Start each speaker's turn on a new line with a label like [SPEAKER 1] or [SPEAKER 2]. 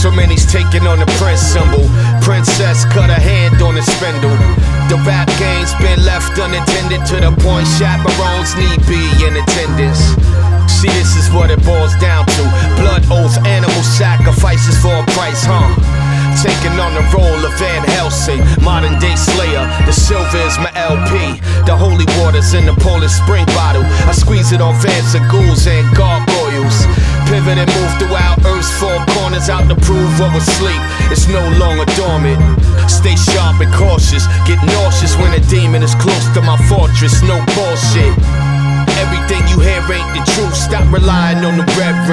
[SPEAKER 1] So many's taking on the prince symbol. Princess cut her hand on the spindle. The rap game's been left unattended, to the point chaperones need be in attendance. See, this is what it boils down to. Blood oaths, animal sacrifices for a price, huh? Taking on the role of Van Helsing, modern day slayer. The silver is my LP. The holy water's in the Polish spring bottle. I squeeze it on vamps and ghouls and gargoyles. Pivot and move throughout Earth's four corners, out to prove what was sleep. It's no longer dormant. Stay sharp and cautious. Get nauseous when a demon is close to my fortress. No bullshit. Everything you hear ain't the truth. Stop relying on the reverend.